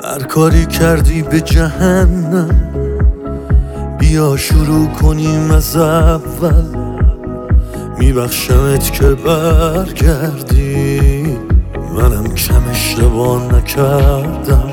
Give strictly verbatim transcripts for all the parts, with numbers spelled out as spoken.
هر کاری کردی به جهنم، بیا شروع کنیم از اول. میبخشمت که برگردی، منم کم اشتباه نکردم.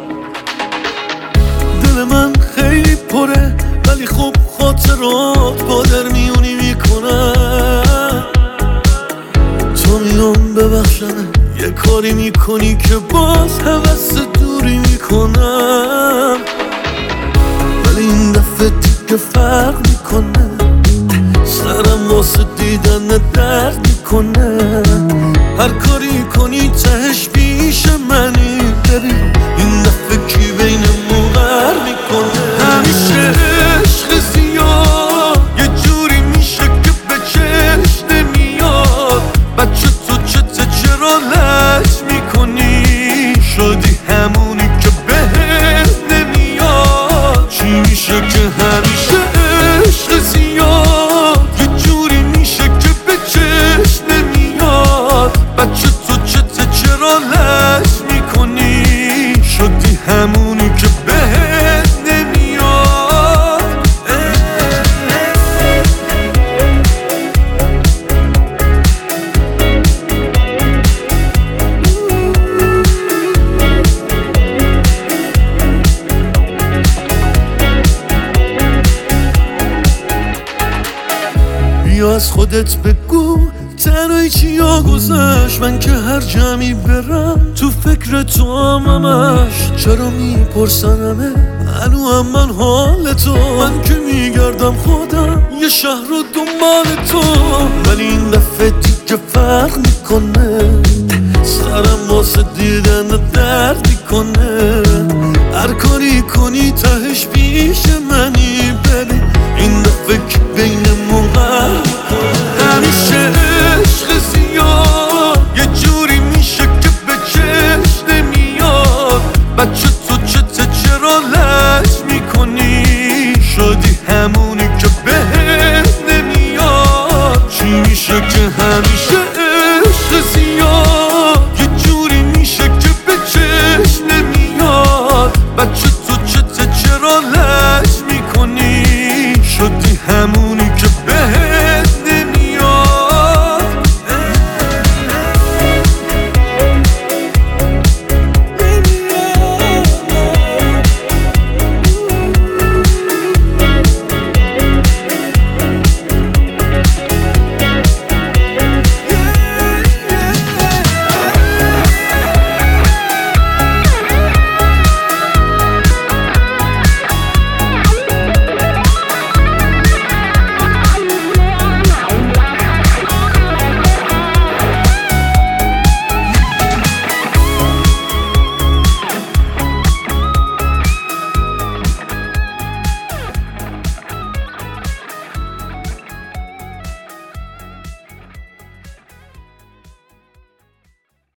دل من خیلی پره ولی خب خاطرات با در میونی میکنن. تو میام ببخشم یه کاری میکنی که باز هوس دوری میکنم، ولی این دفعه دیگه فرق میکنه. سرم واسه دیدن درد میکنه. هر کاری کنی تهش پیش منی. ببین این دفعه کی بینمون غر میکنه. همیشه عشق زیاد یه جوری میشه که به چشم نمیاد. بچه تو چته چرا لج میکنی؟ شدی همونی که بهت نمیاد. چی میشه که همیشه عشق زیاد یه جوری میشه که به چشم نمیاد. بچه تو چته چرا لج میکنی؟ شدی همونی که بهت نمیاد. بیا از خودت بگو تنهایی چیا گذشت. من که هر جمعی برم تو فکر تو هم همش. چرا میپرسن همه هنو هم من حال تو؟ من که میگردم خودم یه شهر رو دنبال تو، ولی این دفعه دیگه فرق میکنه. سرم واسه دیدن